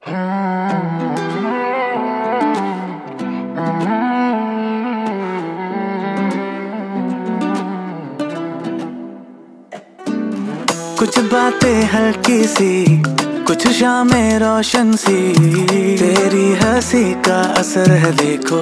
कुछ बातें हल्की सी, कुछ शामें रोशन सी, तेरी हंसी का असर है देखो।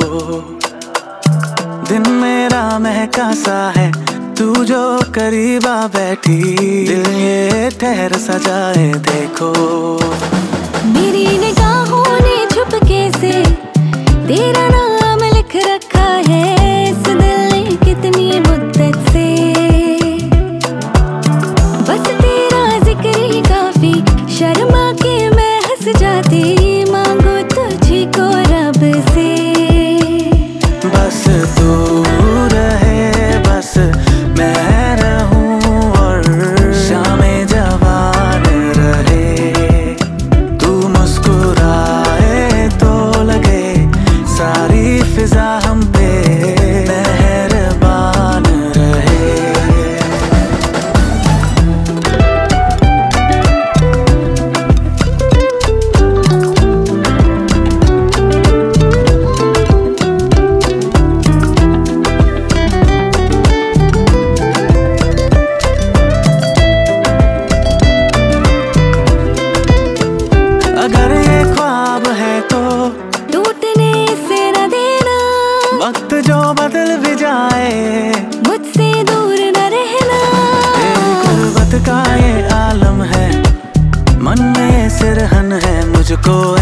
दिन मेरा महका सा है, तू जो करीबा बैठी, दिल ये ठहर सजाए देखो। मेरी निगाहों ने चुपके से तेरा नाम लिख रखा है इस दिल ने कितनी मुद्दत से। बस तेरा जिक्र ही काफी, शर्मा के मैं हंस जाती, मांगू तुझी को रब से। बस तू रहे, बस मैं रहूं और शामें जवान रहे। तू मुस्कुराए तो लगे सारी फिजा हम पे मेहरबान रहे। अगर ये ख्वाब है तो टूटने से न देना, वक्त जो बदल भी जाए मुझसे दूर न रहना। तेरी गुर्बत का ये आलम है, मन में सिरहन है, मुझको